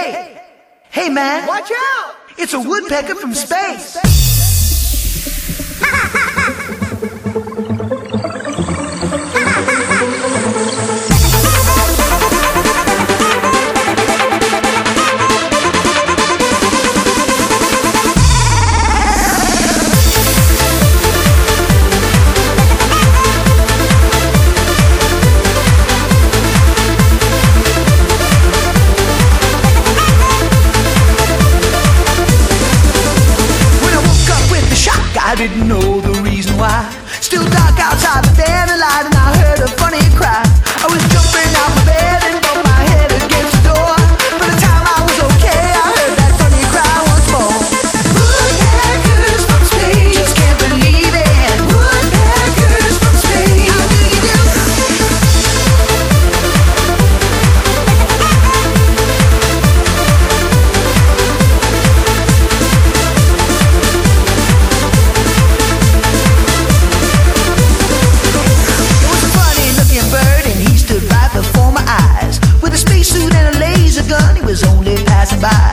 Hey man, watch out! It's a woodpecker from space. I didn't know the reason why. Still dark outside, but then a light, and I heard a funny cry. I was jumping out my bed and bumped my head against the door. By the time I was okay, I heard that funny cry once more. Woodpeckers from space, just can't believe it. Woodpeckers from space, how do you do? Before my eyes, with a spacesuit and a laser gun, he was only passing by.